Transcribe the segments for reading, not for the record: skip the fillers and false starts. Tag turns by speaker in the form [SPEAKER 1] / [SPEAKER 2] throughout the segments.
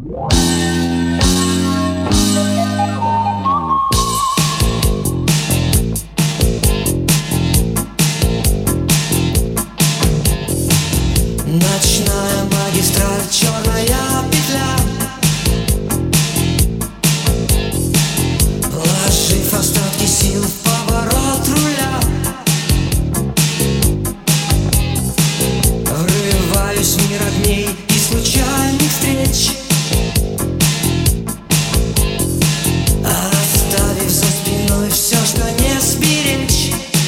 [SPEAKER 1] Ночная магистраль, черная петля. Положив остатки сил в поворот руля, врываюсь в мир огней и случайных встреч, оставив за спиной все, что не сберечь.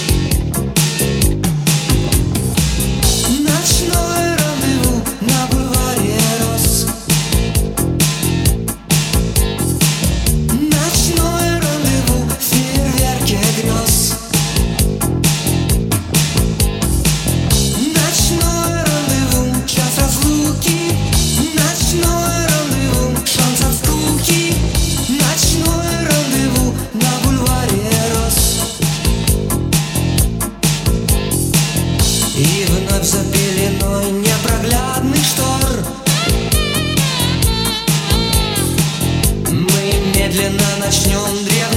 [SPEAKER 1] Ночное рандеву на бульваре роз. Ночное рандеву в фейерверке грез. Ночное рандеву, час разлуки. Ночное рандеву, шанс от скуки. Ночное рандеву на бульваре роз. И вновь за пеленой непроглядных штор мы медленно начнем древний